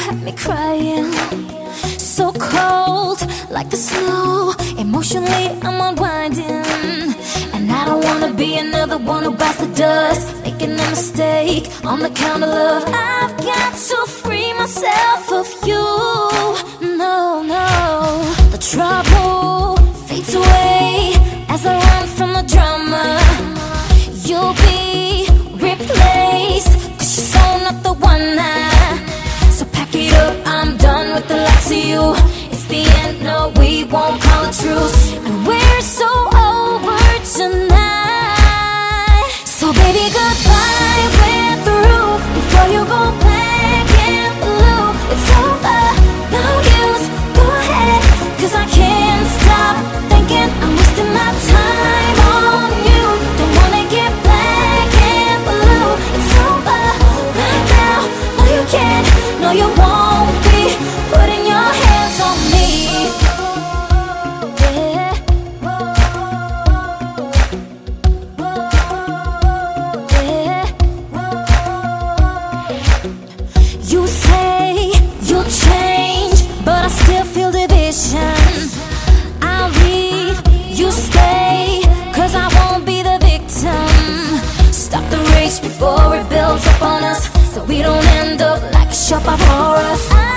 had me crying. So cold, like the snow. Emotionally, I'm unwinding. And I don't wanna be another one who bites the dust, making a mistake on the count of love. I've got to free myself of you. No, no. The trouble fades away as I run from the drama. You'll be replaced, 'cause you're so not the one now. So pack it up, I'm done with the likes of you. It's the end, no, we won't call it truce. And we're so over tonight. So baby, goodbye, we're through. Before you go back in blue, it's over, no use, go ahead. 'Cause I can't stop thinking I'm wasting my time on you. Don't wanna get back in blue. It's over right now, no you can't, no you won't be putting your hands on me. Yeah. Yeah. You say you'll change, but I still feel division. I'll leave, you stay, 'cause I won't be the victim. Stop the race before it builds up on us, so we don't end up like a shop of horrors.